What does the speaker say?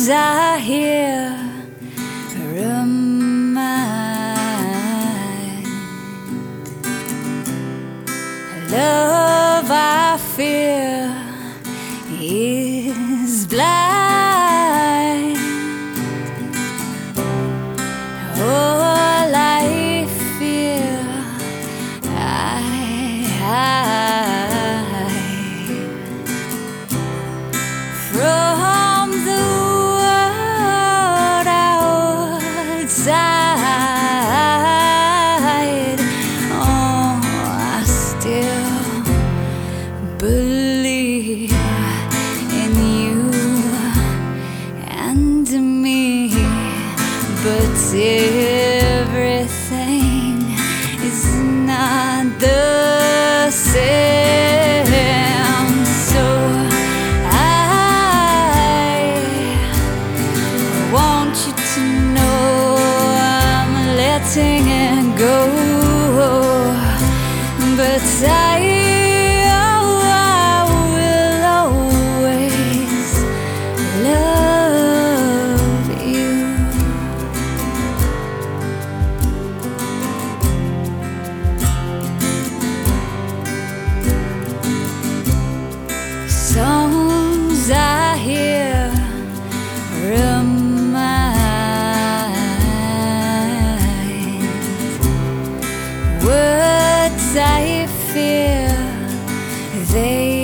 songs I hear remind love I fear is blind. All I fear I hide from the world outside. Oh, I still believe in you and me, but everything is not the same. So I want you to know I'm letting it go, but I will always love you. Songs I hear remind words I fear they